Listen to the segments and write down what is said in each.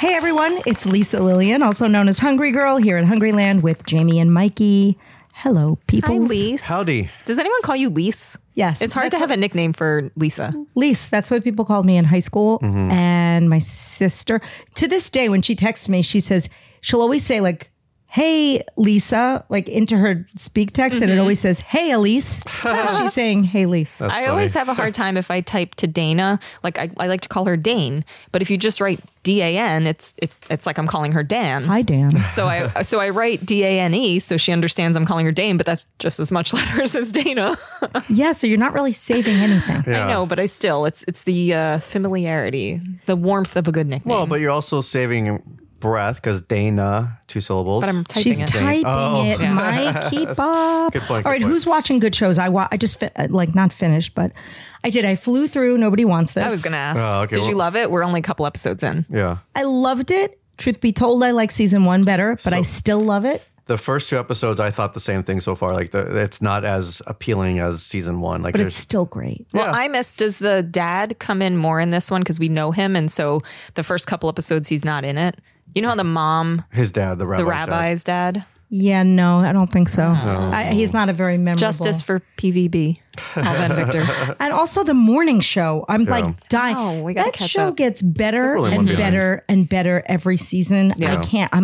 Hey everyone, it's Lisa Lillian, also known as Hungry Girl, here in Hungryland with Jamie and Mikey. Hello, people. Hi, Lise. Howdy. Does anyone call you Lise? Yes. It's hard to have a nickname for Lisa. Lise, that's what people called me in high school. And my sister, to this day, when she texts me, she says, she'll always say like, hey, Lisa, like into her speak text, and it always says, hey, Elise. She's saying, hey, Lise. That's I funny. always have a hard time if I type to Dana. Like I like to call her Dane, but if you just write D-A-N, it's like I'm calling her Dan. Hi, Dan. So I write D-A-N-E so she understands I'm calling her Dane, but that's just as much letters as Dana. Yeah, so you're not really saving anything. Yeah. I know, but it's the familiarity, the warmth of a good nickname. Well, but you're also saving breath because Dana, 2 syllables. But I'm typing She's it. typing it. Yeah. Mike, keep up. Good point, All right, good point. who's watching good shows? I just not finished, but I did. I flew through. Nobody wants this. I was going to ask, Oh, okay, did you well- love it? We're only a couple episodes in. Yeah. I loved it. Truth be told, I like season 1 better, but I still love it. The first 2 episodes, I thought the same thing so far. Like, it's not as appealing as season 1. Like, But there's it's still great. Well, Yeah. I missed, does the dad come in more in this one? Because we know him. And so the first couple episodes, he's not in it. You know how the mom, his dad, the rabbi's dad? Yeah, no, I don't think so. He's not a very memorable. Justice for PVB. Alvin Victor. And also the morning show. I'm like dying. Oh, we gotta that catch show up. gets better really and one behind. better and better every season. Yeah.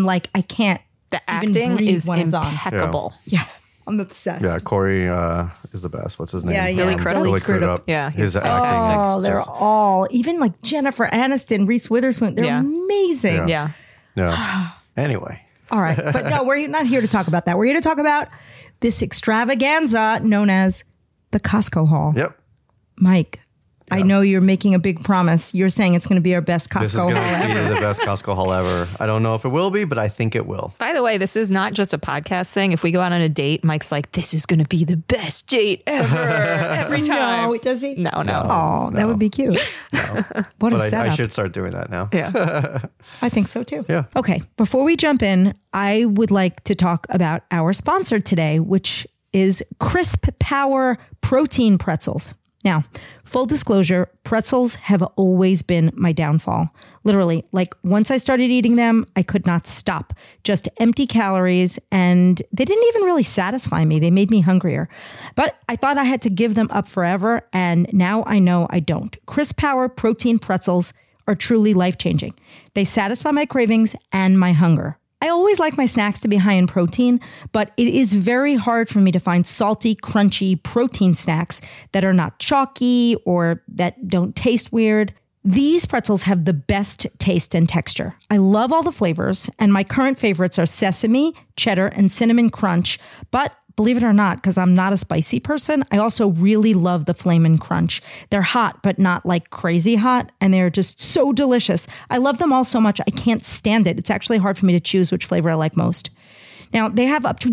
I can't. The even acting breathe is when it's on. impeccable. Yeah, I'm obsessed. Yeah, Corey is the best. What's his name? Yeah, Billy Crudup. Billy Crudup. Crudup. Yeah, his he's acting. Oh, is they're just- all, even like Jennifer Aniston, Reese Witherspoon, they're Yeah. amazing. Yeah. Yeah. Anyway. All right. But no, we're not here to talk about that. We're here to talk about this extravaganza known as the Costco haul. Yep. Mike, I know you're making a big promise. You're saying it's going to be our best This is Costco going haul to ever. be the best Costco haul ever. I don't know if it will be, but I think it will. By the way, this is not just a podcast thing. If we go out on a date, Mike's like, this is going to be the best date ever. Every time. No, does he? No. Oh, that would be cute. What a But setup. I should start doing that now. Yeah. I think so too. Yeah. Okay. Before we jump in, I would like to talk about our sponsor today, which is Crisp Power Protein Pretzels. Now, full disclosure, pretzels have always been my downfall. Literally, like once I started eating them, I could not stop. Just empty calories, and they didn't even really satisfy me. They made me hungrier. But I thought I had to give them up forever, and now I know I don't. Crisp Power Protein Pretzels are truly life-changing. They satisfy my cravings and my hunger. I always like my snacks to be high in protein, but it is very hard for me to find salty, crunchy protein snacks that are not chalky or that don't taste weird. These pretzels have the best taste and texture. I love all the flavors, and my current favorites are sesame, cheddar, and cinnamon crunch, but believe it or not, because I'm not a spicy person, I also really love the Flamin' Crunch. They're hot, but not like crazy hot, and they're just so delicious. I love them all so much, I can't stand it. It's actually hard for me to choose which flavor I like most. Now, they have up to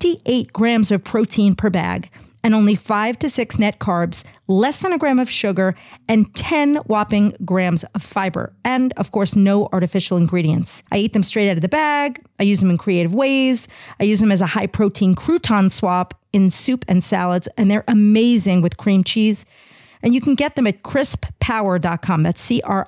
28 grams of protein per bag, and only 5 to 6 net carbs, less than a gram of sugar, and 10 whopping grams of fiber. And of course, no artificial ingredients. I eat them straight out of the bag. I use them in creative ways. I use them as a high protein crouton swap in soup and salads, and they're amazing with cream cheese. And you can get them at crisppower.com. That's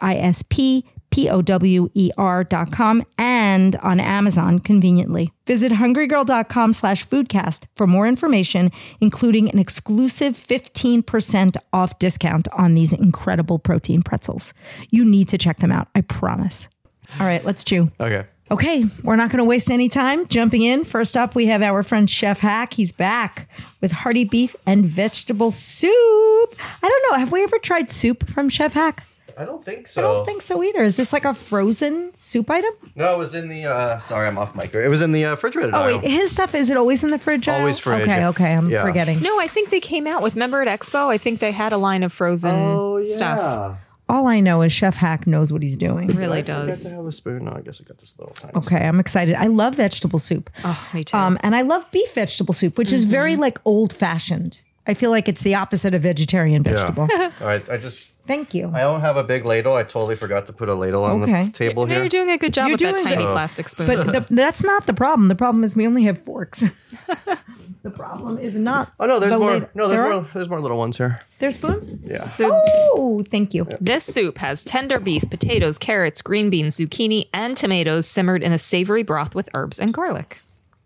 CRISPPOWER.com and on Amazon conveniently. Visit hungrygirl.com/foodcast for more information, including an exclusive 15% off discount on these incredible protein pretzels. You need to check them out. I promise. All right, let's chew. Okay. We're not going to waste any time. Jumping in, first up, we have our friend Chef Hack. He's back with hearty beef and vegetable soup. I don't know. Have we ever tried soup from Chef Hack? I don't think I so. don't think so either. Is this like a frozen soup item? No, it was in the, sorry, I'm off mic. It was in the refrigerator Oh, aisle. wait. His stuff, is it always in the fridge aisle? Always fridge. Okay. I'm Yeah. forgetting. No, I think they came out with, remember at Expo? I think they had a line of frozen stuff. All I know is Chef Hack knows what he's doing. Really Did I forget does. to have a spoon? No, I guess I got this little tiny Okay, I'm excited. I love vegetable soup. Oh, me too. And I love beef vegetable soup, which is very like old fashioned. I feel like it's the opposite of vegetarian vegetable. Yeah. All right. Thank you. I don't have a big ladle. I totally forgot to put a ladle on Okay. the table no, here. you're doing a good job You're with that doing tiny good. plastic spoon. But that's not the problem. The problem is we only have forks. The problem is not. Oh no, there's the more. lid. No, There are? there's more little ones here. There's spoons? Yeah. So Oh, thank you. this soup has tender beef, potatoes, carrots, green beans, zucchini, and tomatoes simmered in a savory broth with herbs and garlic.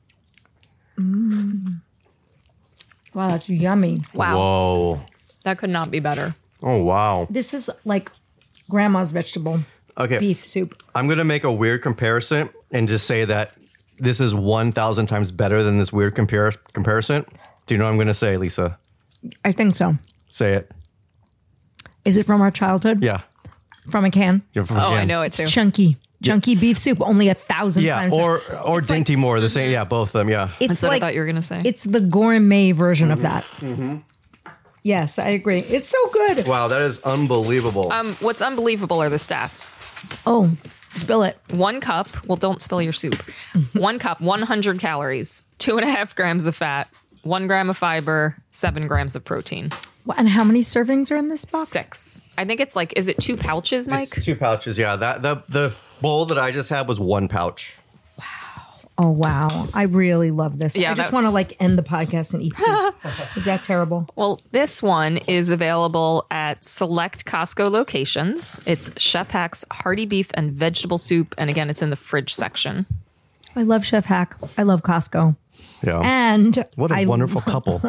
Wow, that's yummy. Wow. Whoa. That could not be better. Oh wow. This is like grandma's vegetable Okay. beef soup. I'm gonna make a weird comparison and just say that this is 1,000 times better than this weird comparison. Do you know what I'm gonna say, Lisa? I think so. Say it. Is it from our childhood? Yeah. From a can? You're from Oh, I again. know it too. Chunky beef soup, only 1,000 Yeah, times. or Dainty Moore, the same. Yeah, both of them. Yeah. It's That's what like I thought you were going to say. it's the gourmet version of that. Yes, I agree. It's so good. Wow, that is unbelievable. What's unbelievable are the stats. Oh, spill it. 1 cup. Well, don't spill your soup. 1 cup, 100 calories, 2.5 grams of fat, 1 gram of fiber, 7 grams of protein. And how many servings are in this box? 6. I think it's like, is it 2 pouches, Mike? It's 2 pouches. Yeah, that the bowl that I just had was 1 pouch. Oh, wow. I really love this. Yeah, I just that's- want to like end the podcast and eat soup. Is that terrible? Well, this one is available at select Costco locations. It's Chef Hack's Hearty Beef and Vegetable Soup. And again, it's in the fridge section. I love Chef Hack. I love Costco. Yeah. And What a I wonderful couple.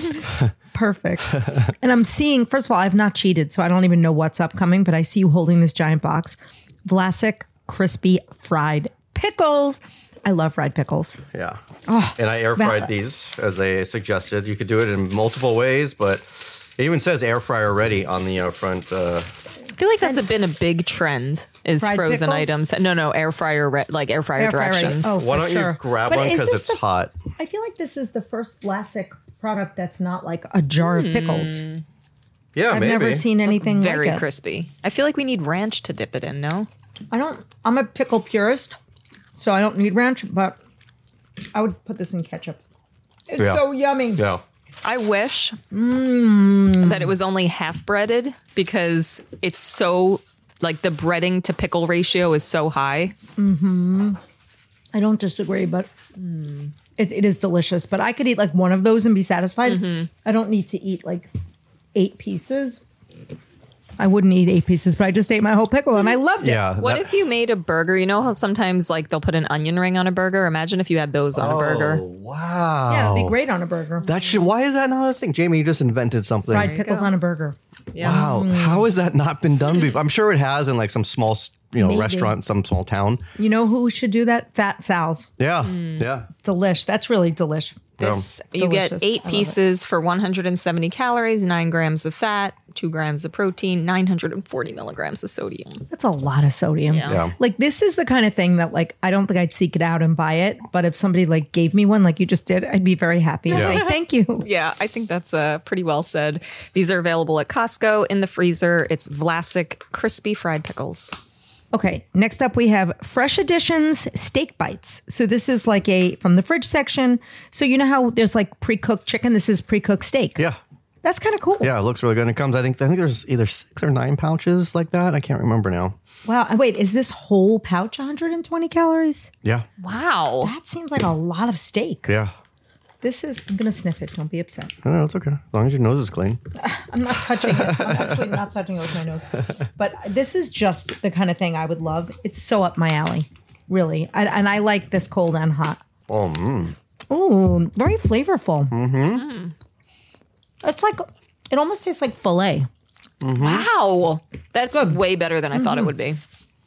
Perfect. And I'm seeing, first of all, I've not cheated, so I don't even know what's upcoming, but I see you holding this giant box. Vlasic crispy fried pickles. I love fried pickles. Yeah. Oh, And I air fried these as they suggested. You could do it in multiple ways, but it even says air fryer ready on the front. I feel like that's been a big trend is Fried frozen pickles? items. No, air fryer, like air fryer Air fryer ready. directions. Oh, Why for don't sure. you grab But one is because this it's the- hot? I feel like this is the first Vlasic product that's not like a jar of pickles. Yeah, I've maybe. never seen anything Very like it. crispy. I feel like we need ranch to dip it in, no? I'm a pickle purist, so I don't need ranch, but I would put this in ketchup. It's Yeah. so yummy. Yeah. I wish that it was only half breaded because it's so, like the breading to pickle ratio is so high. I don't disagree, but it is delicious. But I could eat like one of those and be satisfied. I don't need to eat like 8 pieces. I wouldn't eat 8 pieces, but I just ate my whole pickle and I loved it. Yeah. What that- if you made a burger? You know how sometimes like they'll put an onion ring on a burger? Imagine if you had those on a Oh, burger. wow. Yeah, it'd be great on a burger. That should. Why is that not a thing, Jamie? You just invented something. Fried pickles on a burger. Yeah. Wow, how has that not been done before? I'm sure it has in like some small, Maybe. restaurant, some small town. You know who should do that? Fat Sal's. Yeah, yeah. Delish. That's really delish. This, you get Delicious. 8 I love pieces for 170 calories, 9 grams of fat, 2 grams of protein, 940 milligrams of sodium. That's a lot of sodium. Yeah. Like this is the kind of thing that like I don't think I'd seek it out and buy it, but if somebody like gave me one like you just did, I'd be very happy and Yeah. say thank you. Yeah, I think that's pretty well said. These are available at Costco in the freezer. It's Vlasic crispy fried pickles. Okay, next up we have Fresh Additions Steak Bites. So this is like from the fridge section. So you know how there's like pre-cooked chicken? This is pre-cooked steak. Yeah. That's kind of cool. Yeah, it looks really good. And it comes, I think there's either 6 or 9 pouches like that. I can't remember now. Wow. And wait, is this whole pouch 120 calories? Yeah. Wow. That seems like a lot of steak. Yeah. This is, I'm going to sniff it. Don't be upset. No, it's okay. As long as your nose is clean. I'm not touching it. I'm actually not touching it with my nose. But this is just the kind of thing I would love. It's so up my alley, really. And I like this cold and hot. Oh, very flavorful. Mm-hmm. It's like, it almost tastes like filet. Wow. That's way better than I thought it would be.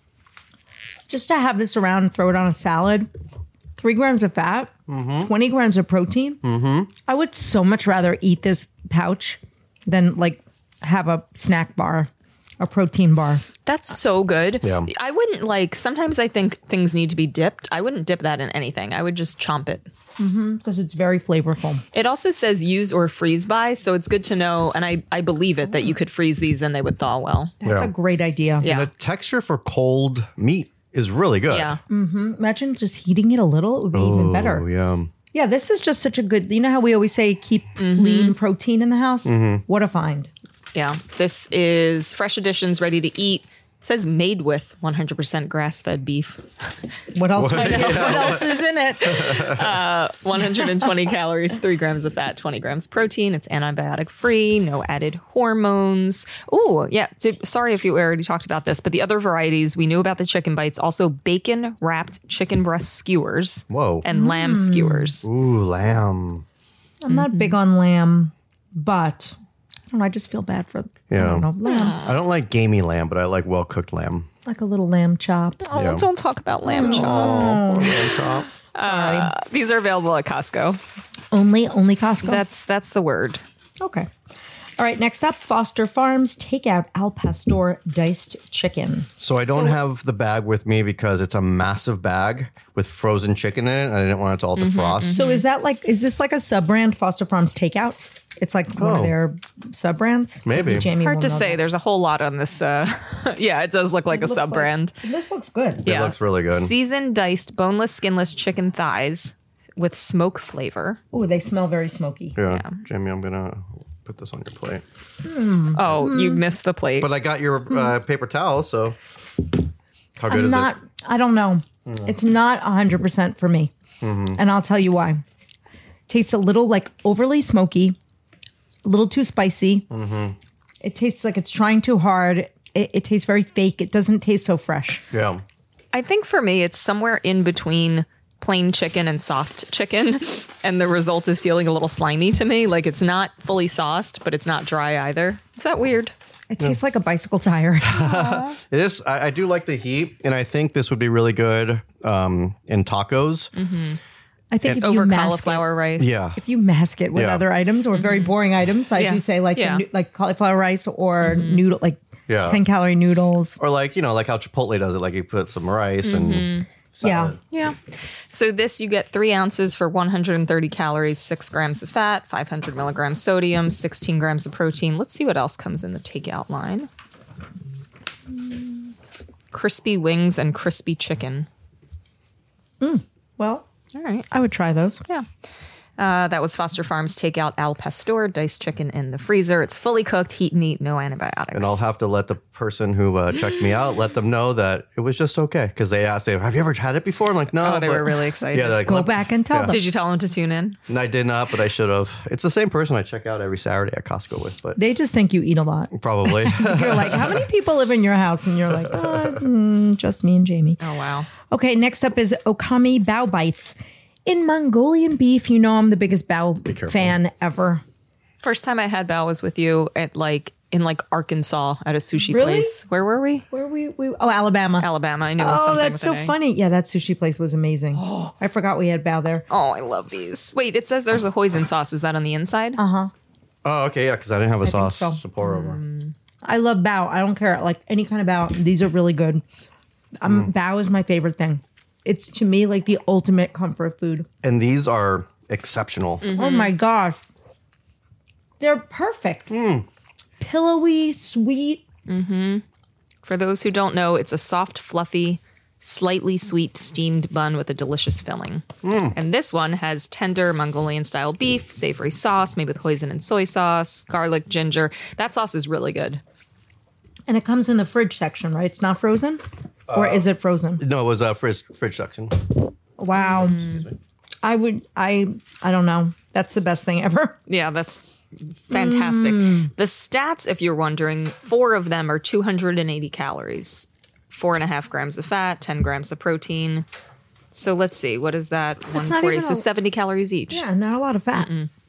Just to have this around and throw it on a salad, 3 grams of fat, 20 grams of protein. I would so much rather eat this pouch than like have a snack bar, a protein bar. That's so good. Yeah. I wouldn't sometimes I think things need to be dipped. I wouldn't dip that in anything. I would just chomp it. Because it's very flavorful. It also says use or freeze by, so it's good to know, and I believe it, that you could freeze these and they would thaw well. That's Yeah. a great idea. Yeah. The texture for cold meat is really good. Yeah. Imagine just heating it a little. It would be even better. Oh, yeah. Yeah, this is just such a good, you know how we always say keep lean protein in the house? What a find. Yeah. This is Fresh Additions ready to eat. It says made with 100% grass-fed beef. What else? What else is in it? 120 calories, 3 grams of fat, 20 grams protein. It's antibiotic free, no added hormones. Oh, yeah. Sorry if you already talked about this, but the other varieties we knew about the chicken bites, also bacon wrapped chicken breast skewers. Whoa. And lamb skewers. Ooh, lamb. I'm not big on lamb, but I don't know, I just feel bad for I don't know, lamb. I don't like gamey lamb, but I like well-cooked lamb. Like a little lamb chop. Oh, Yeah. don't talk about lamb chop. Oh, poor lamb chop. Sorry. These are available at Costco. Only Costco. That's the word. Okay. All right, next up, Foster Farms Takeout Al Pastor Diced Chicken. So I don't have the bag with me because it's a massive bag with frozen chicken in it. And I didn't want it to all defrost. So is this like a sub-brand, Foster Farms Takeout? It's like one of their sub-brands? Maybe. Jamie Hard will to know say. that. There's a whole lot on this. Yeah, it does look like a Looks sub brand. This looks good. It looks really good. Seasoned diced boneless, skinless chicken thighs with smoke flavor. Oh, they smell very smoky. Yeah. Jamie, I'm going to put this on your plate. Oh, you missed the plate. But I got your paper towel, so how good is it? I don't know. It's not 100% for me. And I'll tell you why. Tastes a little like overly smoky, a little too spicy. It tastes like it's trying too hard. It tastes very fake. It doesn't taste so fresh. Yeah. I think for me, it's somewhere in between plain chicken and sauced chicken. And the result is feeling a little slimy to me. Like it's not fully sauced, but it's not dry either. Is that weird? It tastes like a bicycle tire. It is. I do like the heat, and I think this would be really good in tacos. I think if Over you mask cauliflower rice. Yeah. if you mask it with Yeah. other items or very boring items, as Yeah. you say, like Yeah. like cauliflower rice or noodle, like Yeah. 10-calorie noodles. Or like how Chipotle does it. Like you put some rice and salad. Yeah. So this, you get 3 ounces for 130 calories, 6 grams of fat, 500 milligrams sodium, 16 grams of protein. Let's see what else comes in the takeout line. Crispy wings and crispy chicken. Well, All right. I would try those. Yeah. That was Foster Farms Takeout Al Pastor, diced chicken in the freezer. It's fully cooked, heat and eat, no antibiotics. And I'll have to let the person who checked me out, let them know that it was just okay. Because they asked, have you ever had it before? I'm like, no. Oh, they were really excited. Yeah, they're like, Go back and tell them. Did you tell them to tune in? And I did not, but I should have. It's the same person I check out every Saturday at Costco with, but They just think you eat a lot. probably. You're like, how many people live in your house? And you're like, just me and Jamie. Oh, wow. Okay, next up is Okami Bao Bites. In Mongolian beef, you know I'm the biggest bao careful. fan ever. First time I had bao was with you at in Arkansas at a sushi Really? place. Where were we? Where Alabama. Alabama. I knew it was Oh, something that's with so an A. funny. Yeah, that sushi place was amazing. I forgot we had bao there. Oh, I love these. Wait, it says there's a hoisin sauce. Is that on the inside? Oh, okay, yeah, because I didn't have a sauce so. to pour over. I love bao. I don't care, like any kind of bao. These are really good. Bao is my favorite thing. It's to me like the ultimate comfort food. And these are exceptional. Oh my gosh. They're perfect. Pillowy, sweet. For those who don't know, it's a soft, fluffy, slightly sweet steamed bun with a delicious filling. And this one has tender Mongolian-style beef, savory sauce made with hoisin and soy sauce, garlic, ginger. That sauce is really good. And it comes in the fridge section, right? It's not frozen? Or is it frozen? No, it was a fridge section. Wow. I don't know. That's the best thing ever. Yeah, that's fantastic. The stats, if you're wondering, 4 of them are 280 calories, 4.5 grams of fat, 10 grams of protein. So let's see, what is that? not 140, even so 70 calories each. Yeah, not a lot of fat.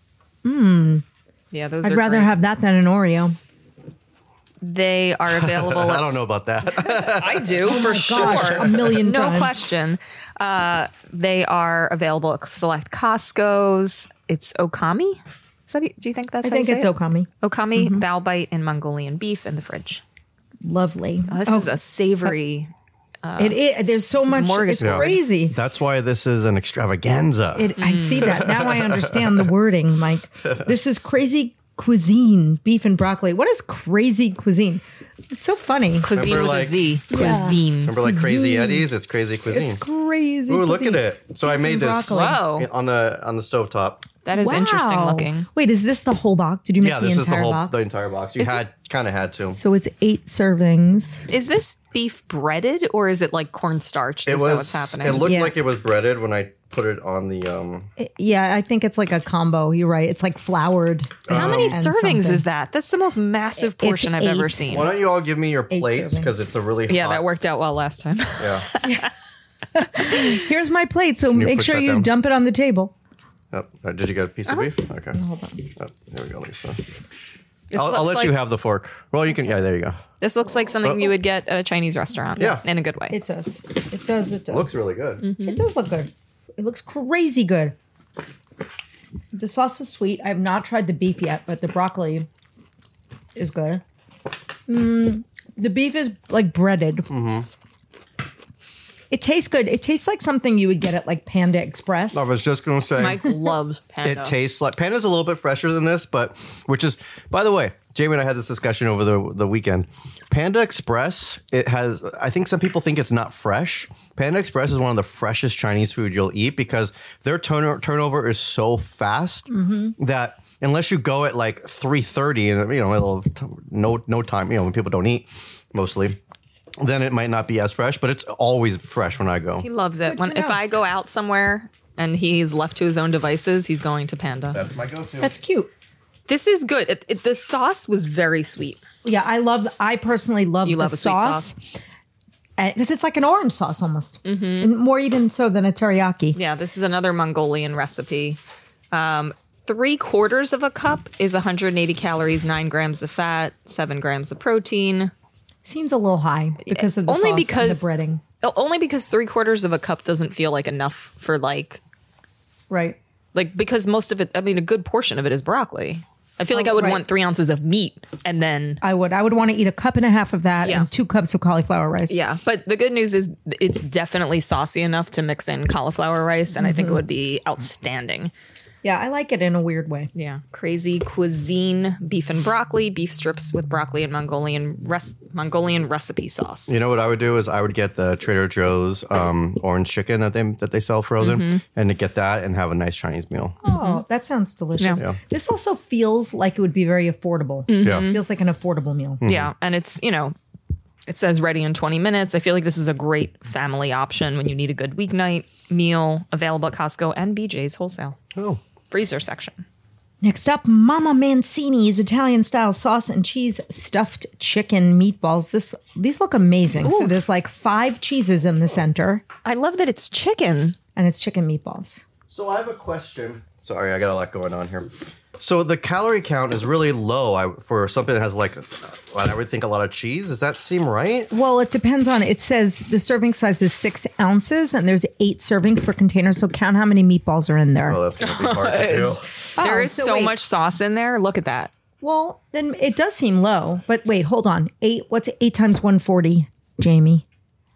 Yeah, those I'd are rather great. have that than an Oreo. They are available. I don't know about that. I do for Gosh, sure. a million no times. question. They are available at select Costco's. It's Okami. Is that, do you think that's I how you think say it's it? Okami. Okami, bao bite, and Mongolian beef in the fridge. Lovely. Oh, this is a savory. It is. There's so much. It's smorgasbord. crazy. That's why this is an extravaganza. I see that. Now I understand the wording, Mike. This is crazy cuisine, beef and broccoli. What is crazy cuisine? It's so funny. Cuisine Remember, with a like- Z. Cuisine. Remember like Crazy Eddie's? It's crazy cuisine. It's crazy. Ooh, look cuisine. at it. So I made this broccoli. Whoa. on the stovetop. That is interesting Wow. looking. Wait, is this the whole box? Did you make Yeah, the this is the entire whole box? the entire box. You Is had this- kind of had to. So it's 8 servings. Is this beef breaded or is it like cornstarch? It Is that was. what's happening? It looked Yeah. like it was breaded when I put it on the. Yeah, I think it's like a combo. You're right. It's like floured. How many and servings something. is that? That's the most massive portion I've ever 8. seen. Why don't you all give me your 8 plates servings. because it's a really Yeah, hot, that worked out well last time. Yeah. Here's my plate. So you make push sure that you down? dump it on the table. Oh, did you get a piece of beef? Okay. Hold on. Oh, there we go, Lisa. This I'll looks let you like- have the fork. Well, you can. Yeah, there you go. This looks like something you would get at a Chinese restaurant. Yeah. In a good way. It does. It does. It does. Looks really good. It does look good. It looks crazy good. The sauce is sweet. I have not tried the beef yet, but the broccoli is good. The beef is like breaded. It tastes good. It tastes like something you would get at like Panda Express. I was just going to say. Mike loves Panda. It tastes like Panda's a little bit fresher than this, but which is, by the way, Jamie and I had this discussion over the weekend. Panda Express, it has. I think some people think it's not fresh. Panda Express is one of the freshest Chinese food you'll eat because their turnover is so fast that unless you go at like 3:30 and no time, when people don't eat mostly, then it might not be as fresh. But it's always fresh when I go. He loves it. Good to If know. I go out somewhere and he's left to his own devices, he's going to Panda. That's my go-to. That's cute. This is good. The sauce was very sweet. Yeah, I personally love You the love a sweet sauce? because it's like an orange sauce almost, and more even so than a teriyaki. Yeah, this is another Mongolian recipe. 3/4 of a cup is 180 calories, 9 grams of fat, 7 grams of protein. Seems a little high because of the Only sauce because- and the breading, Only because 3/4 of a cup doesn't feel like enough for like because most of it, I mean, a good portion of it is broccoli. I feel like I would right. want 3 ounces of meat and then I would want to eat a cup and a half of that Yeah. and 2 cups of cauliflower rice. yeah. But the good news is it's definitely saucy enough to mix in cauliflower rice, and I think it would be outstanding. Yeah, I like it in a weird way. Yeah, crazy cuisine, beef and broccoli, beef strips with broccoli and Mongolian recipe sauce. You know what I would do is I would get the Trader Joe's orange chicken that they sell frozen, and to get that and have a nice Chinese meal. Oh, that sounds delicious. Yeah. This also feels like it would be very affordable. Yeah. Feels like an affordable meal. Yeah, and it's, it says ready in 20 minutes. I feel like this is a great family option when you need a good weeknight meal, available at Costco and BJ's Wholesale. Oh, Freezer section. Next up, Mama Mancini's Italian-style sauce and cheese stuffed chicken meatballs. These look amazing. So there's like 5 cheeses in the center, I love that it's chicken. and it's chicken meatballs. so I have a question. Sorry, I got a lot going on here. So the calorie count is really low for something that has like, I would think a lot of cheese. Does that seem right? Well, it depends on, it says the serving size is 6 ounces, and there's 8 servings per container. So count how many meatballs are in there. Oh, that's going to be hard to do. There is so so wait. much sauce in there. Look at that. Well, then it does seem low. But wait, hold on. 8, what's 8 times 140, Jamie?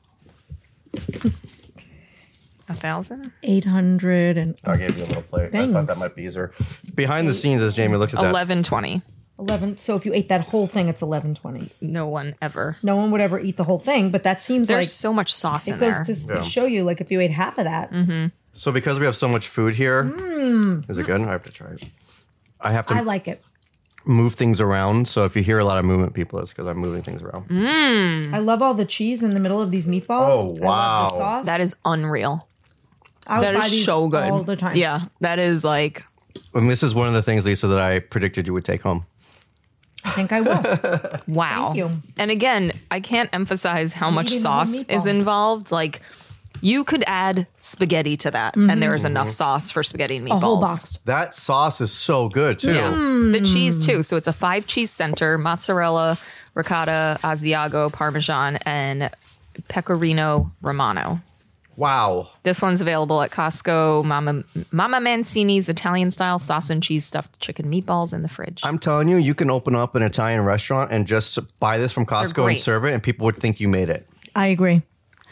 1,000? 800 and I gave you a little plate. I Thanks. thought that might be easier. Behind the scenes, as Jamie looks at that, 1120. 11. So if you ate that whole thing, it's 1120. No one ever. No one would ever eat the whole thing, but that seems There's like so much sauce in it there. goes to show you, like if you ate half of that. So because we have so much food here, is it good? I have to try it. I have to I like it. move things around. So if you hear a lot of movement, people, it's because I'm moving things around. I love all the cheese in the middle of these meatballs. Oh, I love wow. the sauce. That is unreal. I would That buy is these so good. all the time. Yeah, that is like, And this is one of the things, Lisa, that I predicted you would take home. I think I will. wow. Thank you. And again, I can't emphasize how much eating the whole sauce meatball. is involved. Like, you could add spaghetti to that, and there is enough sauce for spaghetti and meatballs. A whole box. That sauce is so good, too. Yeah. The cheese, too. So it's a 5 cheese center, mozzarella, ricotta, Asiago, Parmesan, and Pecorino Romano. Wow. This one's available at Costco. Mama Mancini's Italian-style sauce and cheese stuffed chicken meatballs in the fridge. I'm telling you, you can open up an Italian restaurant and just buy this from Costco and great. serve it, and people would think you made it. I agree.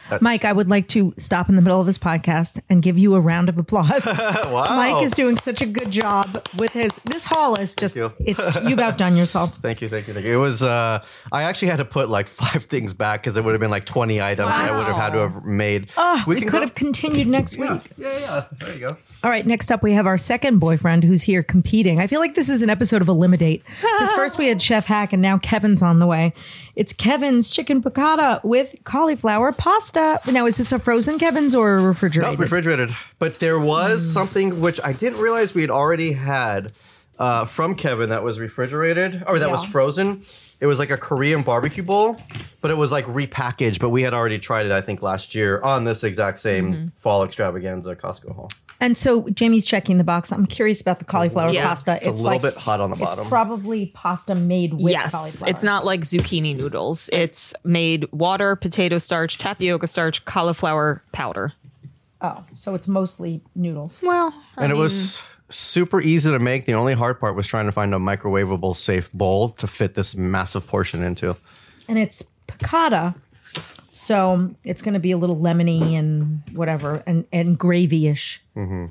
Mike, I would like to stop in the middle of this podcast and give you a round of applause. Wow. Mike is doing such a good job with this haul is just, you've outdone yourself. Thank you. It was, I actually had to put like 5 things back because it would have been like 20 items that I would have had to have made. We could have continued next week. Yeah. There you go. All right, next up we have our second boyfriend who's here competing. I feel like this is an episode of Eliminate. Because first we had Chef Hack and now Kevin's on the way. It's Kevin's chicken piccata with cauliflower pasta. Now, is this a frozen Kevin's or a refrigerated? No, refrigerated. But there was something which I didn't realize we had already had from Kevin that was refrigerated, or that was frozen. It was like a Korean barbecue bowl, but it was like repackaged. But we had already tried it, I think, last year on this exact same fall extravaganza Costco haul. And so Jamie's checking the box. I'm curious about the cauliflower pasta. It's a little bit hot on the bottom. It's probably pasta made with cauliflower. It's not like zucchini noodles. It's made water, potato starch, tapioca starch, cauliflower powder. Oh, so it's mostly noodles. Well, it was super easy to make. The only hard part was trying to find a microwavable safe bowl to fit this massive portion into. And it's piccata. So it's going to be a little lemony and whatever, and gravy-ish. What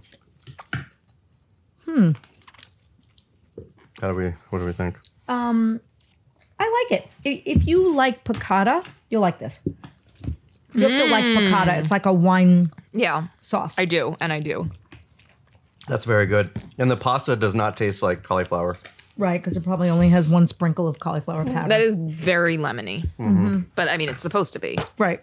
do we think? I like it. If you like piccata, you'll like this. You have to like piccata. It's like a wine sauce. I do. That's very good. And the pasta does not taste like cauliflower. Right, because it probably only has one sprinkle of cauliflower powder. That is very lemony. But I mean, it's supposed to be. Right.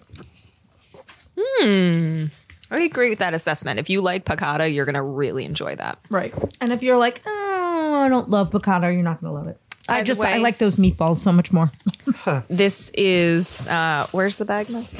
I agree with that assessment. If you like piccata, you're going to really enjoy that. Right. And if you're like, oh, I don't love piccata, you're not going to love it. I like those meatballs so much more. This is, where's the bag, Mike?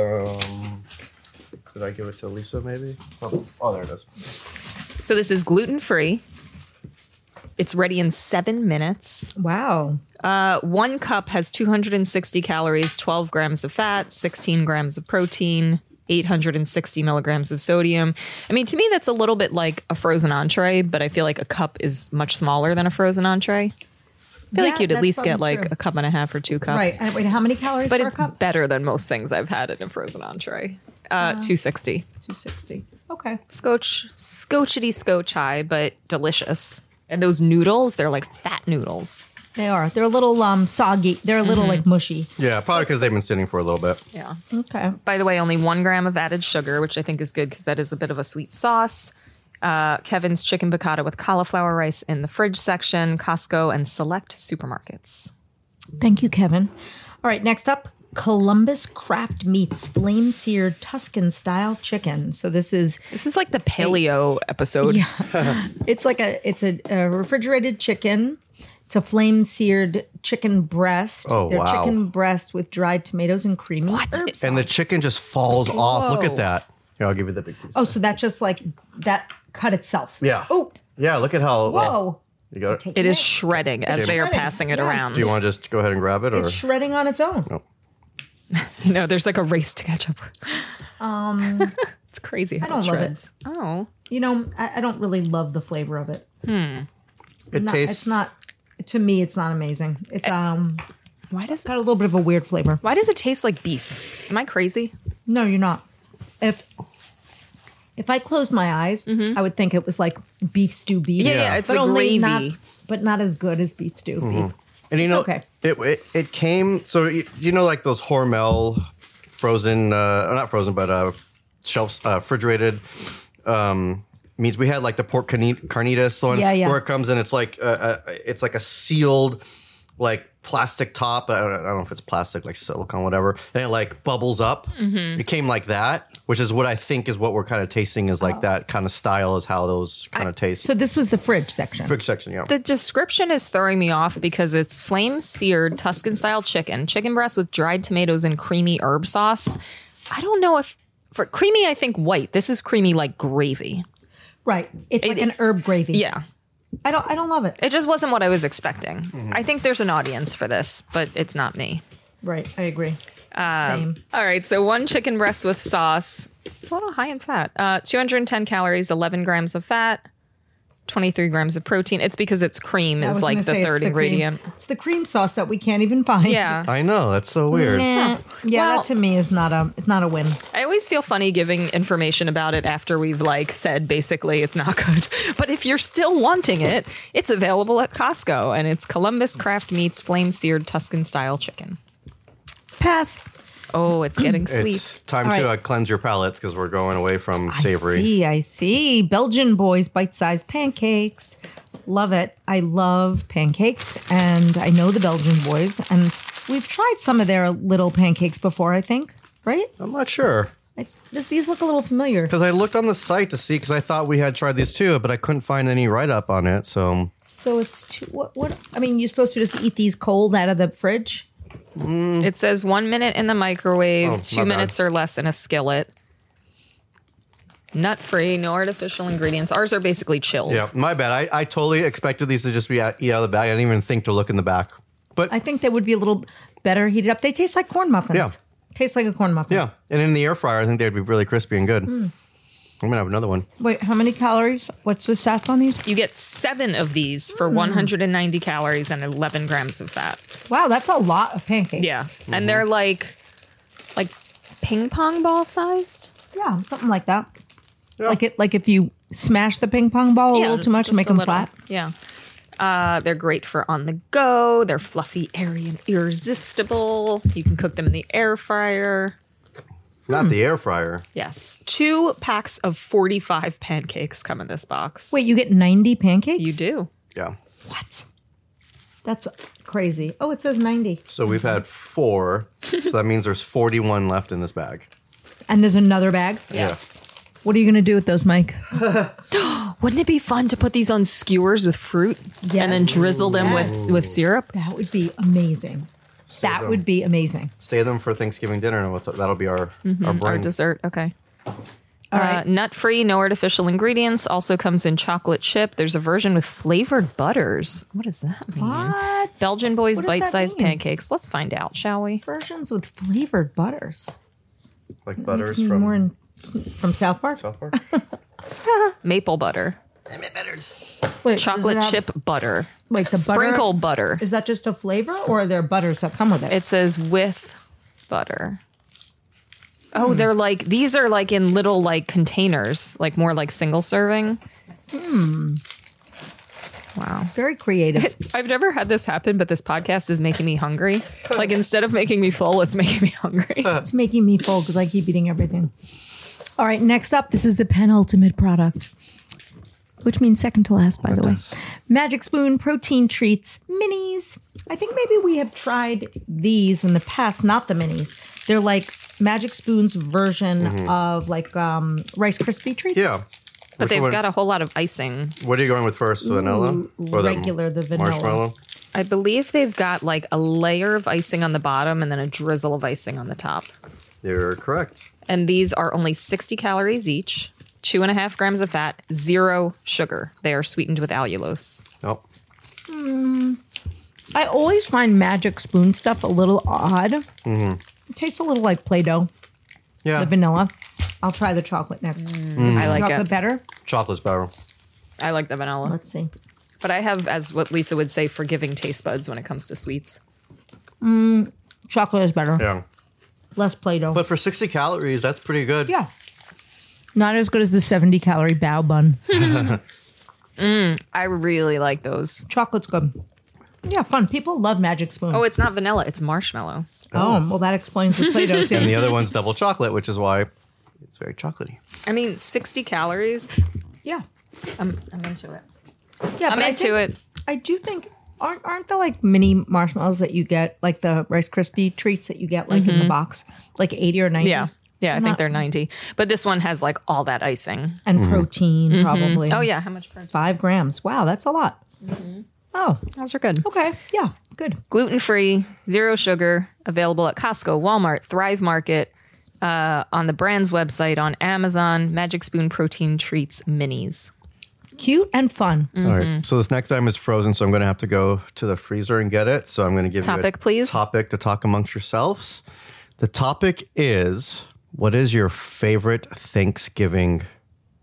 Did I give it to Lisa maybe? Oh, there it is. So this is gluten-free. It's ready in 7 minutes. Wow. 1 cup has 260 calories, 12 grams of fat, 16 grams of protein, 860 milligrams of sodium. I mean, to me, that's a little bit like a frozen entree, but I feel like a cup is much smaller than a frozen entree. I feel like you'd at least get like a cup and a half or 2 cups. Right. Wait, how many calories but per it's cup? better than most things I've had in a frozen entree. 260. 260. Okay. Scotchety scotch high, but delicious. And those noodles, they're like fat noodles. They are. They're a little soggy. They're a little like mushy. Yeah, probably because they've been sitting for a little bit. Yeah. Okay. By the way, only 1 gram of added sugar, which I think is good because that is a bit of a sweet sauce. Kevin's chicken piccata with cauliflower rice in the fridge section, Costco and select supermarkets. Thank you, Kevin. All right, next up, Columbus Craft Meats flame seared Tuscan style chicken. So this is like the paleo episode. Yeah. It's a refrigerated chicken. It's a flame seared chicken breast. Oh, They're wow. chicken breast with dried tomatoes and creamy herb sauce. And the chicken just falls off. Look at that. Here, I'll give you the big piece. Oh, so that just like that cut itself. Yeah. Oh. Yeah, look at how. Whoa. You got it? It is shredding as they are passing it around. Do you want to just go ahead and grab it? Or? It's shredding on its own. No. No, there's like a race to catch up. It's crazy how I don't it love shreds. Oh. You know, I don't really love the flavor of it. It tastes. It's not. To me, it's not amazing. It's Why does got a little bit of a weird flavor. Why does it taste like beef? Am I crazy? No, you're not. If I closed my eyes, I would think it was like beef stew beef. Yeah, it's but the only gravy. but not as good as beef stew beef. And you know, okay. it came. So you know, like those Hormel frozen, not frozen, but shelf refrigerated meats. We had like the pork carnitas one, where it comes in. It's like a sealed like plastic top. I don't know if it's plastic, like silicone, whatever, and it like bubbles up. It came like that, which is what I think is what we're kind of tasting is like that kind of style is how those kind of taste. So this was the fridge section. Fridge section, yeah. The description is throwing me off because it's flame seared Tuscan style chicken breast with dried tomatoes and creamy herb sauce. I don't know if for creamy, I think white. This is creamy like gravy. Right. It's like an herb gravy. Yeah. I don't love it. It just wasn't what I was expecting. I think there's an audience for this, but it's not me. Right. I agree. Same. All right. So 1 chicken breast with sauce. It's a little high in fat. 210 calories, 11 grams of fat. 23 grams of protein. It's because it's cream I is was like gonna the say third it's the cream. ingredient. It's the cream sauce that we can't even find. Yeah. I know. That's so weird. Yeah, Well- that to me is not a win. I always feel funny giving information about it after we've like said basically it's not good. But if you're still wanting it, it's available at Costco, and it's Columbus Craft Meats flame seared Tuscan style chicken. Pass. Oh, it's getting sweet. It's time All to right. cleanse your palates because we're going away from savory. I see. Belgian boys bite-sized pancakes. Love it. I love pancakes, and I know the Belgian boys, and we've tried some of their little pancakes before, I think, right? I'm not sure. These look a little familiar. Because I looked on the site to see, because I thought we had tried these too, but I couldn't find any write-up on it. So So it's what I mean, you're supposed to just eat these cold out of the fridge? It says 1 minute in the microwave, Oh, 2 my bad. minutes or less in a skillet. Nut free, no artificial ingredients. Ours are basically chilled. yeah, my bad. I totally expected these to just be eat out of the bag. I didn't even think to look in the back. But I think they would be a little better heated up. They taste like corn muffins. Yeah. Taste like a corn muffin. yeah, and in the air fryer, I think they'd be really crispy and good. Hmm. I'm gonna have another one. Wait, how many calories? What's the stats on these? You get 7 of these for 190 calories and 11 grams of fat. Wow, that's a lot of pancakes. Yeah. And they're like ping pong ball sized. Yeah, something like that. Yeah. Like if you smash the ping pong ball a little too much and just make a them little. flat. Yeah. They're great for on the go. They're fluffy, airy, and irresistible. You can cook them in the air fryer. Not the air fryer. Yes. 2 packs of 45 pancakes come in this box. Wait, you get 90 pancakes? You do. Yeah. What? That's crazy. Oh, it says 90. So we've had 4. So that means there's 41 left in this bag. And there's another bag. Yeah. What are you going to do with those, Mike? Wouldn't it be fun to put these on skewers with fruit and then drizzle them with syrup? That would be amazing. That them. would be amazing. Save them for Thanksgiving dinner, and that'll be our Our brain. dessert. Okay. All right. Nut free, no artificial ingredients. Also comes in chocolate chip. There's a version with flavored butters. What does that mean? What? Belgian boys What does that bite-sized mean? pancakes. Let's find out, shall we? Versions with flavored butters. Like Makes butters me from more from South Park? South Park. Maple butter, Wait, does chocolate it have- chip butter, Wait, the sprinkle butter. butter. Is that just a flavor or are there butters that come with it? It says with butter. Oh, they're like, these are like in little like containers, like more like single serving. Wow. Very creative. I've never had this happen, but this podcast is making me hungry. Like instead of making me full, it's making me hungry. It's making me full because I keep eating everything. All right, next up, this is the penultimate product, which means second to last, by the way. does. Magic Spoon Protein Treats Minis. I think maybe we have tried these in the past, not the minis. They're like Magic Spoon's version of like Rice Krispie treats. Yeah. But Which they've one- got a whole lot of icing. What are you going with first? The vanilla? Or regular, the vanilla. Marshmallow? I believe they've got like a layer of icing on the bottom and then a drizzle of icing on the top. You're correct. And these are only 60 calories each, 2.5 grams of fat, 0 sugar. They are sweetened with allulose. Oh. I always find Magic Spoon stuff a little odd. It tastes a little like Play-Doh, Yeah. the vanilla. I'll try the chocolate next. I like Chocolate it. better? Chocolate's better. I like the vanilla. Let's see. But I have, as what Lisa would say, forgiving taste buds when it comes to sweets. Chocolate is better. Yeah. Less Play-Doh. But for 60 calories, that's pretty good. yeah. Not as good as the 70-calorie bao bun. I really like those. Chocolate's good. Yeah, fun. People love Magic Spoon. Oh, it's not vanilla, it's marshmallow. Well, that explains the Play-Doh. And the too. other one's double chocolate, which is why it's very chocolatey. I mean, 60 calories. Yeah. I'm into it. Yeah, I'm but I into think- it. I do think, aren't there like mini marshmallows that you get, like the Rice Krispie treats that you get like in the box, like 80 or 90? Yeah. Yeah, I think they're 90. But this one has like all that icing. And protein, probably. Oh, yeah. How much protein? 5 grams. Wow, that's a lot. Oh, Those are good. okay. Yeah, good. Gluten free, 0 sugar, available at Costco, Walmart, Thrive Market, on the brand's website, on Amazon, Magic Spoon Protein Treats Minis. Cute and fun. All right. So this next item is frozen, so I'm going to have to go to the freezer and get it. So I'm going to give you Topic, a please. topic to talk amongst yourselves. The topic is, what is your favorite Thanksgiving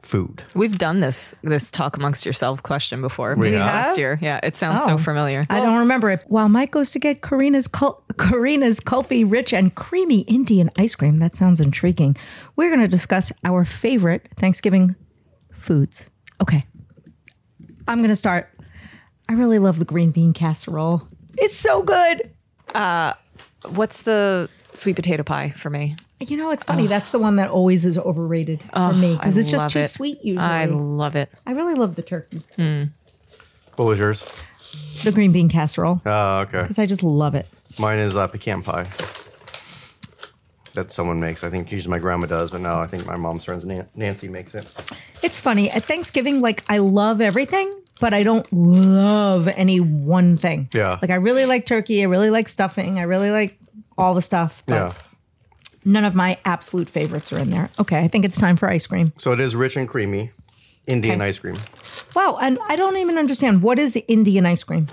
food. We've done this talk amongst yourself question before. We maybe have? last year. Yeah, it sounds Oh. so familiar. I don't remember it. While Mike goes to get Karina's Kulfi rich and creamy Indian ice cream. That sounds intriguing. We're going to discuss our favorite Thanksgiving foods. Okay. I'm going to start. I really love the green bean casserole. It's so good. What's the sweet potato pie for me? You know, it's funny. That's the one that always is overrated for me because it's just love too it. sweet usually. I love it. I really love the turkey. What was yours? The green bean casserole Oh, okay. because I just love it. Mine is pecan pie that someone makes. I think usually my grandma does, but now I think my mom's friend Nancy makes it. It's funny. At Thanksgiving, like I love everything, but I don't love any one thing. Yeah. Like I really like turkey. I really like stuffing. I really like all the stuff. But Yeah. none of my absolute favorites are in there. Okay. I think it's time for ice cream. So it is rich and creamy Indian Okay. ice cream. Wow. And I don't even understand. What is Indian ice cream?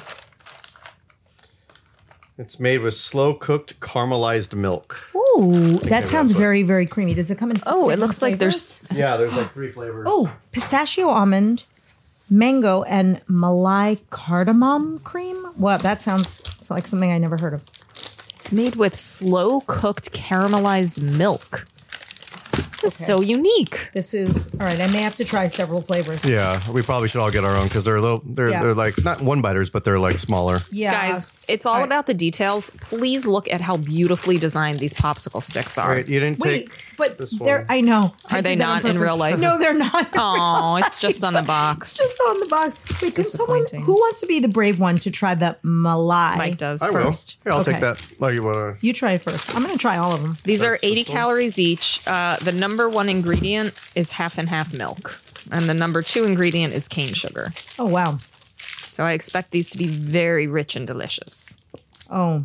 It's made with slow cooked caramelized milk. Ooh, that maybe sounds that's what- very, very creamy. Does it come in? Oh, it different looks like flavors? Yeah, there's like 3 flavors. Oh, pistachio almond, mango, and Malai cardamom cream. Wow, that sounds like something I never heard of. It's made with slow cooked caramelized milk. This is so unique. This is all right. I may have to try several flavors. Yeah, we probably should all get our own because they're a little. Yeah. They're like not one biters, but they're like smaller. Yeah, Guys, it's all about the details. Please look at how beautifully designed these popsicle sticks are. Wait, you didn't Wait, take but this they're. one. I know. I Are they did that on not in purpose. real life? No, they're not. Oh, it's just on the box. Just on the box. Wait, can someone disappointing. who wants to be the brave one to try the Malai? Mike does I will. first. Here, I'll Okay. take that. Like you want to. You try it first. I'm going to try all of them. These are That's 80 this one. calories each. The number 1 ingredient is half and half milk. And the number 2 ingredient is cane sugar. Oh wow. So I expect these to be very rich and delicious. Oh,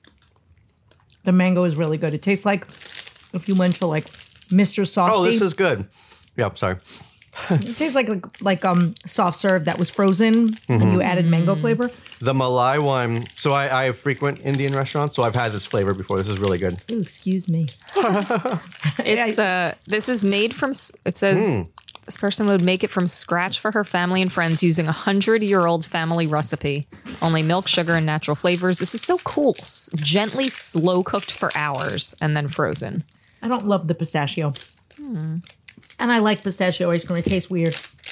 the mango is really good. It tastes like if you went to like Mr. Softy. Oh, this is good. Yeah, sorry. It tastes like soft serve that was frozen and you added mango flavor. The Malai one. So I have frequent Indian restaurants, so I've had this flavor before. This is really good. Ooh, excuse me. It's this is made from. It says this person would make it from scratch for her family and friends using a 100-year-old family recipe. Only milk, sugar, and natural flavors. This is so cool. Gently slow cooked for hours and then frozen. I don't love the pistachio. And I like pistachio ice cream. It tastes weird.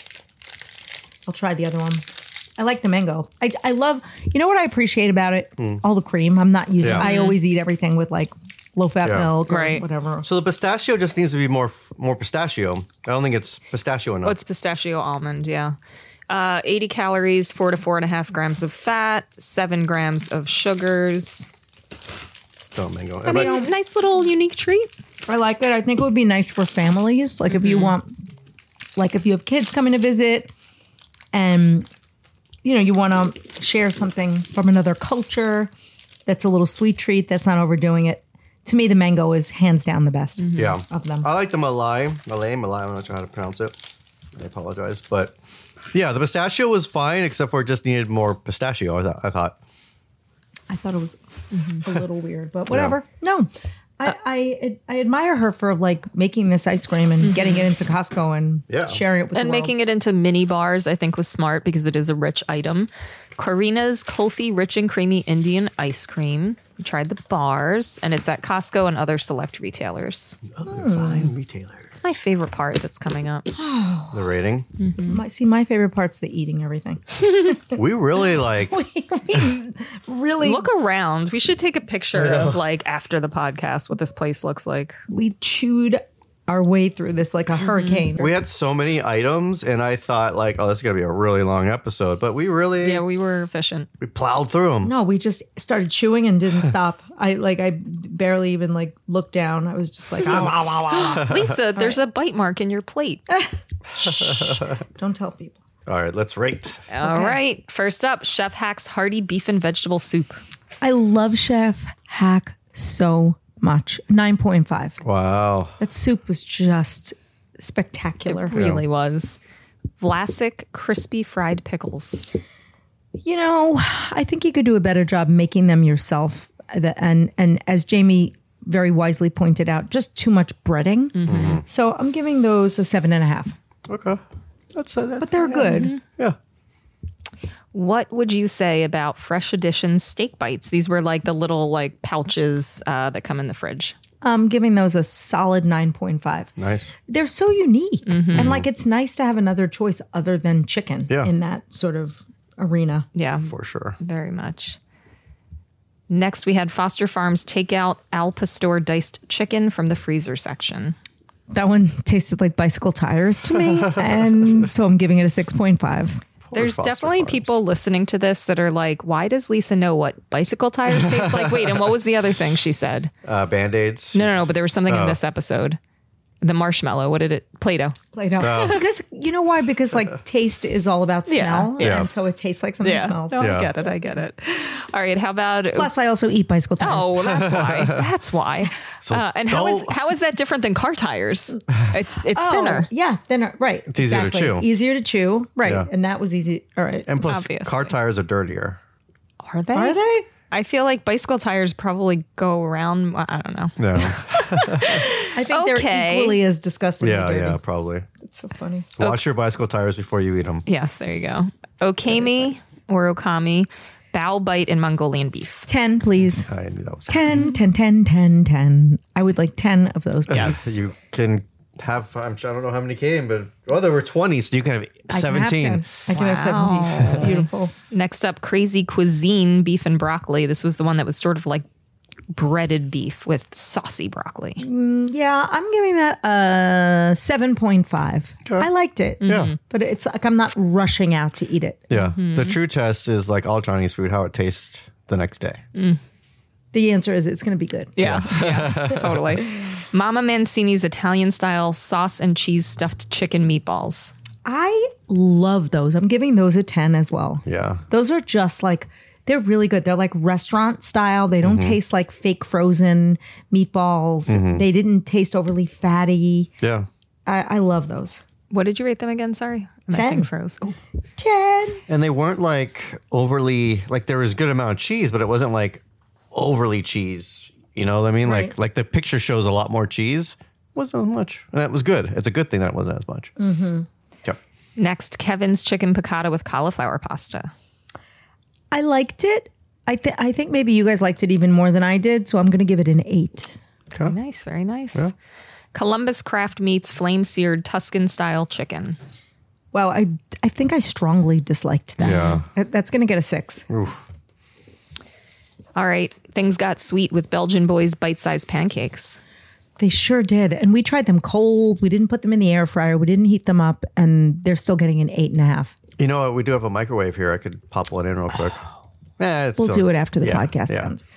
I'll try the other one. I like the mango. I love, you know what I appreciate about it? All the cream. I'm not using, Yeah. I always eat everything with like low fat Yeah. milk or Right. whatever. So the pistachio just needs to be more pistachio. I don't think it's pistachio enough. Oh, it's pistachio almond, yeah. 80 calories, 4 to 4.5 grams of fat, 7 grams of sugars. Oh, mango. I mean, nice little unique treat. I like it. I think it would be nice for families. Like if you want, like if you have kids coming to visit and, you know, you want to share something from another culture that's a little sweet treat that's not overdoing it. To me, the mango is hands down the best Yeah. of them. I like the Malai. I'm not sure how to pronounce it. I apologize. But yeah, the pistachio was fine, except for it just needed more pistachio, I thought. I thought it was a little weird, but whatever. No, I admire her for like making this ice cream and getting it into Costco and Yeah. sharing it with And the world. making it into mini bars, I think, was smart because it is a rich item. Karina's Kulfi Rich and Creamy Indian Ice Cream. We tried the bars, and it's at Costco and other select retailers. Other fine retailers. It's my favorite part that's coming up. The rating. My favorite part's the eating everything. We really like. Really, Look around. We should take a picture of like after the podcast what this place looks like. we chewed our way through this like a hurricane. We had so many items, and I thought like, oh, this is gonna be a really long episode. But we really, Yeah, we were efficient. we plowed through them. No, we just started chewing and didn't stop. I barely even like looked down. I was just like, "Ah, Lisa, there's a bite mark in your plate. don't tell people. All right, let's rate. All right. First up, Chef Hack's Hearty Beef and Vegetable Soup. I love Chef Hack so much. 9.5. Wow. That soup was just spectacular. It really was. Vlasic crispy fried pickles. You know, I think you could do a better job making them yourself. And as Jamie very wisely pointed out, just too much breading. So I'm giving those a 7.5. Okay. But they're good. Yeah. What would you say about Fresh Edition steak bites? These were like the little like pouches that come in the fridge. I'm giving those a solid 9.5. Nice. They're so unique. And like it's nice to have another choice other than chicken Yeah. in that sort of arena. Yeah, For sure. very much. Next, we had Foster Farms Takeout Al Pastor diced chicken from the freezer section. That one tasted like bicycle tires to me. And so I'm giving it a 6.5. There's Foster definitely Farms. people listening to this that are like, why does Lisa know what bicycle tires taste like? Wait, and what was the other thing she said? Band-Aids. No, but there was something in this episode. The marshmallow. What did it? Play-Doh. Play-Doh. Because you know why? Because like taste is all about smell. Yeah. And so it tastes like something smells. No, Yeah. I get it. All right, how about... Plus, I also eat bicycle tires. Oh, well, that's why. That's why. So and how is that different than car tires? It's thinner. Yeah, thinner. Right. It's easier to chew. Easier to chew. Right. Yeah. And that was easy. All right. And plus, Obviously. car tires are dirtier. Are they? Are they? I feel like bicycle tires probably go around. I don't know. No. I think they're Okay. equally as disgusting. Yeah, and dirty. yeah, probably. It's so funny. Wash your bicycle tires before you eat them. Yes, there you go. Okami or Okami, bow bite in Mongolian beef. 10, please. I knew that was 10, 10, 10, 10, 10. I would like 10 of those. Please. Yes. You can have, I don't know how many came, but there were 20, so you can have I can have 17. 10. I can have Wow. 17. Beautiful. Next up, Crazy Cuisine beef and broccoli. This was the one that was sort of like breaded beef with saucy broccoli. Yeah, I'm giving that a 7.5. I liked it. Yeah. But it's like I'm not rushing out to eat it. Yeah. The true test is like all Chinese food, how it tastes the next day. The answer is it's going to be good. Yeah, totally. Mama Mancini's Italian style sauce and cheese stuffed chicken meatballs. I love those. I'm giving those a 10 as well. Yeah. Those are just like, they're really good. They're like restaurant style. They don't taste like fake frozen meatballs. They didn't taste overly fatty. Yeah. I love those. What did you rate them again? Sorry, my 10. thing froze. Oh. 10. And they weren't like overly, like there was a good amount of cheese, but it wasn't like overly cheese. You know what I mean? Right. Like the picture shows a lot more cheese. Wasn't as much. And that was good. It's a good thing that it wasn't as much. Yep. Next, Kevin's chicken piccata with cauliflower pasta. I liked it. I think maybe you guys liked it even more than I did, so I'm going to give it an 8. Very nice, very nice. Columbus Craft Meats flame seared Tuscan style chicken. Wow, I think I strongly disliked that. Yeah. That's going to get a 6. All right, things got sweet with Belgian Boys bite-sized pancakes. They sure did. And we tried them cold. We didn't put them in the air fryer. We didn't heat them up, and they're still getting an 8.5. You know what? We do have a microwave here. I could pop one in real quick. We'll do it after the podcast yeah. ends.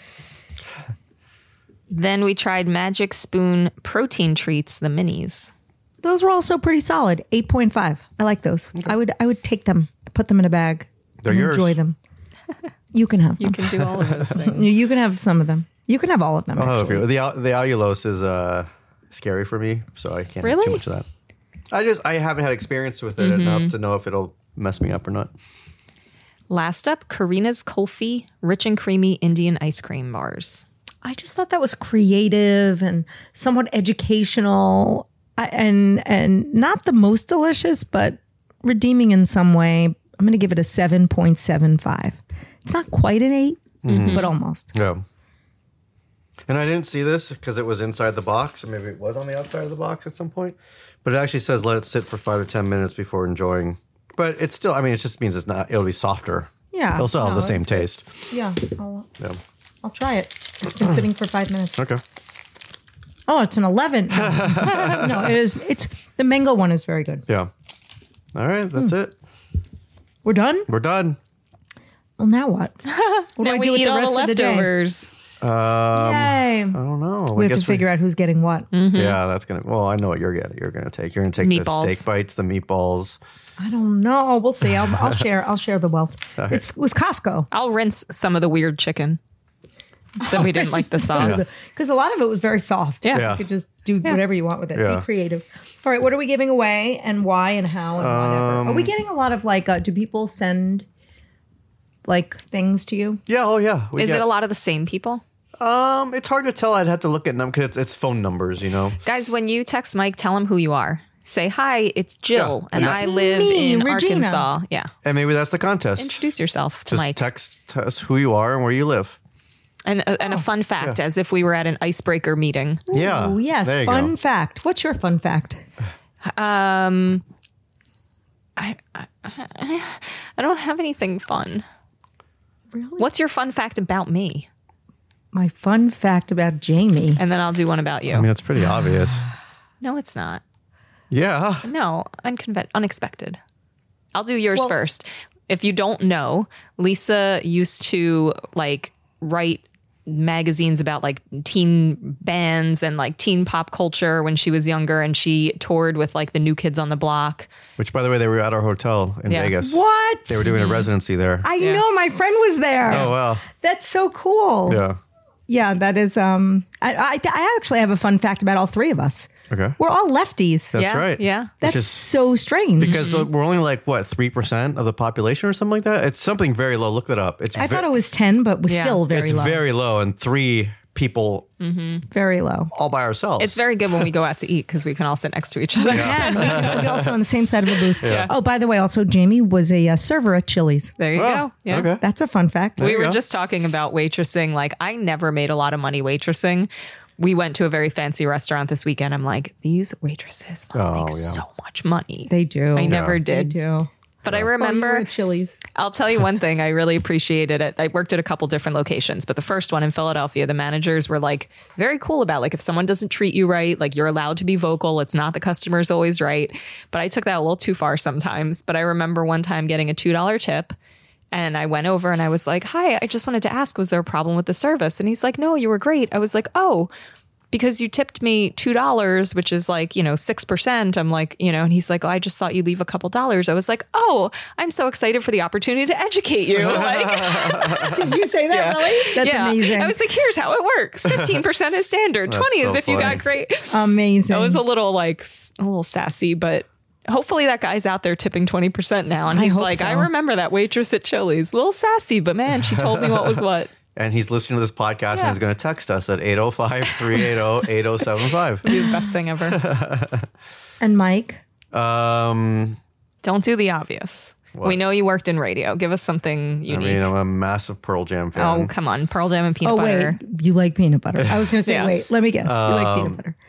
Then we tried Magic Spoon protein treats, the minis. Those were also pretty solid. 8.5. I like those. I would take them, put them in a bag, They're and yours. enjoy them. You can have them. You can do all of those things. You can have some of them. You can have all of them. Oh, Actually. the allulose is scary for me, so I can't have Really? too much of that. I haven't had experience with it enough to know if it'll mess me up or not. Last up, Karina's Kulfi rich and creamy Indian ice cream bars. I just thought that was creative and somewhat educational, and not the most delicious, but redeeming in some way. I'm going to give it a 7.75. It's not quite an 8, but almost. Yeah. And I didn't see this because it was inside the box, and maybe it was on the outside of the box at some point. But it actually says let it sit for 5 to 10 minutes before enjoying. But it's still, I mean, it just means it'll be softer. Yeah. It'll still have No, the same that's good. taste. Yeah, Yeah. I'll try it. It's been sitting for 5 minutes. Okay. Oh, it's an 11. No, it is. It's the mango one is very good. Yeah. All right. That's it. We're done. We're done. Well, now what? What do Now I we do with eat the all rest the of the day? leftovers. Yay! I don't know. We have to figure out who's getting what. Yeah, that's going to, well, I know what you're getting. You're going to take the Meatballs. steak bites, the meatballs. I don't know. We'll see. I'll share. I'll share the wealth. It was Costco I'll rinse some of the weird chicken that we didn't like the sauce. because a lot of it was very soft. Yeah. You could just do whatever you want with it. Yeah. Be creative. All right. What are we giving away and why and how and whatever? Are we getting a lot of like? Do people send like things to you? Yeah. Oh, yeah. Is it a lot of the same people? It's hard to tell. I'd have to look at them because it's phone numbers, you know? Guys, when you text Mike, tell him who you are. say, hi, it's Jill, Yeah, and and I that's live me, in Regina. Arkansas. Yeah. And maybe that's the contest. Introduce yourself to Just Mike. text us who you are and where you live. And a fun fact, as if we were at an icebreaker meeting. Yeah. Oh, yes. There you Fun go. fact. What's your fun fact? I don't have anything fun. Really? What's your fun fact about me? My fun fact about Jamie. And then I'll do one about you. I mean, it's pretty obvious. No, it's not. Yeah. No, unexpected. I'll do yours first. If you don't know, Lisa used to like write magazines about like teen bands and like teen pop culture when she was younger, and she toured with like the New Kids on the Block. Which, by the way, they were at our hotel in Yeah. Vegas. What? They were doing a residency there. I know my friend was there. Oh, wow. That's so cool. Yeah. Yeah, that is. I actually have a fun fact about all three of us. Okay. We're all lefties. That's Yeah, right. yeah. That's Which is so strange. because we're only like, what, 3% of the population or something like that? It's something very low. Look it up. It's I thought it was 10, but was Yeah. still very it's low. very low, and 3 people very low. all by ourselves. It's very good when we go out to eat because we can all sit next to each other. And we also on the same side of a booth. Yeah. Oh, by the way, also Jamie was a server at Chili's. There you Oh, go. Yeah. okay. That's a fun fact. We you were go. just talking about waitressing. Like, I never made a lot of money waitressing. We went to a very fancy restaurant this weekend. I'm like, these waitresses must make so much money. They do. I never They did. do. But I Oh, you were remember, at Chili's. I'll tell you one thing, I really appreciated it. I worked at a couple different locations, but the first one in Philadelphia, the managers were like very cool about like, if someone doesn't treat you right, like you're allowed to be vocal. It's not the customer's always right. But I took that a little too far sometimes. But I remember one time getting a $2 tip. And I went over and I was like, hi, I just wanted to ask, was there a problem with the service? And he's like, no, you were great. I was like, oh, because you tipped me $2, which is like, 6%. I'm like, and he's like, oh, I just thought you'd leave a couple dollars. I was like, oh, I'm so excited for the opportunity to educate you. Like, Did you say that really? That's amazing. I was like, here's how it works. 15% is standard. 20 is so if you got funny. great. amazing. I was a little sassy, but hopefully that guy's out there tipping 20% now. And I he's hope like, so. I remember that waitress at Chili's. A little sassy, but man, she told me what was what. And he's listening to this podcast and Yeah. he's going to text us at 805-380-8075. Be the best thing ever. And Mike. Um, Don't do the obvious. We know you worked in radio. Give us something I unique. mean, I'm a massive Pearl Jam fan. Oh, come on. Pearl Jam and peanut Oh, butter. wait. You like peanut butter. I was going to say, Yeah. wait, let me guess. You like peanut butter.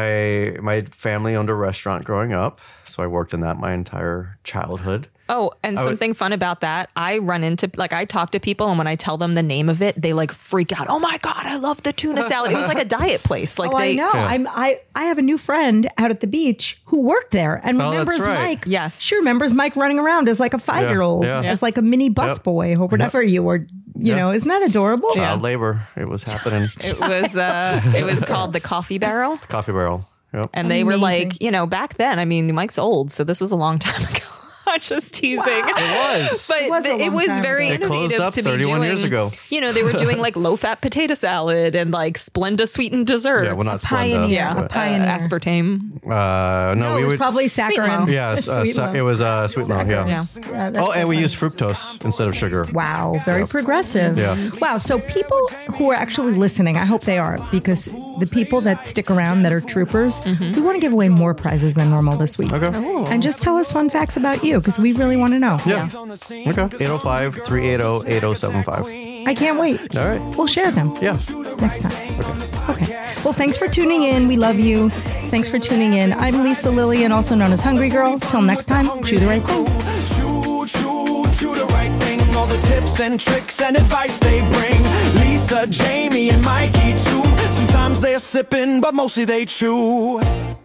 My family owned a restaurant growing up, so I worked in that my entire childhood. Oh, and something fun about that, I run into, I talk to people, and when I tell them the name of it, they freak out. Oh my God, I love the tuna salad. It was like a diet place. Oh, I know. I have a new friend out at the beach who worked there and Oh, that's remembers right. Mike. Yes. She remembers Mike running around as like a 5-year-old, Yeah. as like a mini busboy or whatever you were. You know, isn't that adorable? Child labor. It was happening. It was called the Coffee Barrel. Coffee barrel. Yep. And they were Amazing. like, back then, I mean, Mike's old, so this was a long time ago. Just teasing. It was. But It was a it long was time very ago. It closed innovative up to be 31 doing. years ago. They were doing low-fat potato salad and Splenda sweetened desserts. Yeah, well, not Pioneer. Splenda. Yeah, but- Pioneer. aspartame. No, No, we it was would. probably Sweet low. saccharin. Yeah, Sweet low. it was sweet low. Yeah. Yeah. Yeah, that's Oh, so and we funny. use fructose instead of sugar. Wow, very progressive. Yeah. Wow, so people who are actually listening, I hope they are, because the people that stick around that are troopers, we want to give away more prizes than normal this week. Okay. And just tell us fun facts about you, because we really want to know. Yeah. Okay. 805-380-8075. I can't wait. All right. We'll share them Yeah. next time. Okay. Well, thanks for tuning in. We love you. Thanks for tuning in. I'm Lisa Lillian, also known as Hungry Girl. Till next time, chew the right thing. Chew the right thing. All the tips and tricks and advice they bring. Lisa, Jamie, and Mikey too. Sometimes they're sipping, but mostly they chew.